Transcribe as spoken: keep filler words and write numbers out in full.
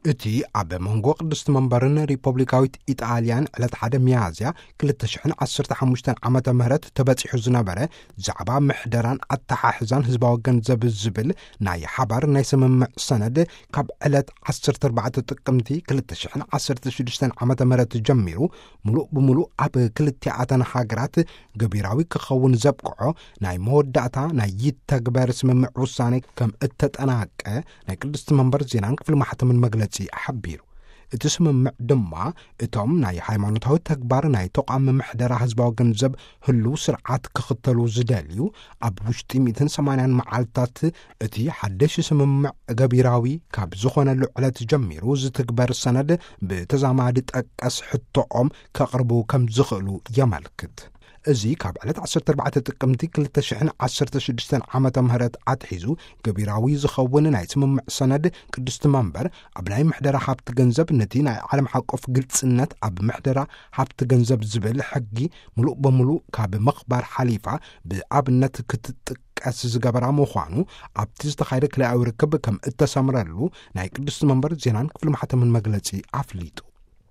እቲ ኣብ መንጎ ቅድስቲ መንበርን ሪፐብሊካዊት ኢጣልያን ዕለት ሓደ ሚያዝያ ክልተ ሽሕን ዓሰርተ ሓሙሽተን ዓመተ ምህረት ተበፂሑ ዝነበረ ዛዕባ ምሕደራን ኣተሓሕዛን ህዝባዊ ገንዘብ ዝብል ናይ ሓባር ናይ ስምምዕ ሰነድ ካብ ዕለት ዓሰርተ ኣርባዕተ ጥቅምቲ ክልተ ሽሕን ዓሰርተ ሽዱሽተን ዓመተ ምህረት ጀሚሩ ሙሉእ ብምሉእ ኣብ ክልቲኣተን ሃገራት ገቢራዊ ክኸውን ዘብቅዖ ናይ መወዳእታ ናይ ይተግበር ስምምዕ ውሳኔ ከም እተጠናቀ ናይ ቅድስቲ መንበር ዜናን ክፍሊ ማሕተምን መግለፂ ሓቢሩ እቲ ስምምዕ ድማ እቶም ናይ ሃይማኖታዊ ተግባር ናይ ተቋም ምሕደራ ህዝባዊ ገንዘብ ህሉ ስርዓት ክኽተሉ ዝደልዩ ኣብ ውሽጢ ሚእትን ሰማንያን መዓልትታት እቲ ሓደሽ ስምምዕ ገቢራዊ ካብ ዝኾነሉ ዕለት ጀሚሩ ዝትግበር ሰነድ ብተዛማዲ ጠቀስ ሕቶኦም ከቕርቡ ከም ዝኽእሉ የመልክት። እዚ ካብ ዕለት ዓሰርተ ኣርባዕተ ጥቅምቲ ክልተ ሽሕን ዓሰርተ ሽዱሽተን ዓመተ ምህረት ኣትሒዙ ገቢራዊ ዝኸውን ናይ ስምምዕ ሰነድ ቅድስቲ መንበር ኣብ ናይ ምሕደራ ሃብቲ ገንዘብ ነቲ ናይ ዓለም ሓቆፍ ግልጽነት ኣብ ምሕደራ ሃብቲ ገንዘብ ዝብል ሕጊ ሙሉእ ብምሉእ ካብ ምኽባር ሓሊፋ ብኣብነት ክትጥቀስ ዝገበራ ምዃኑ ኣብቲ ዝተኻየደ ክልኣዊ ርክብ ከም እተሰምረሉ ናይ ቅድስቲ መንበር ዜናን ክፍሊ ማሕተምን መግለፂ ኣፍሊጡ።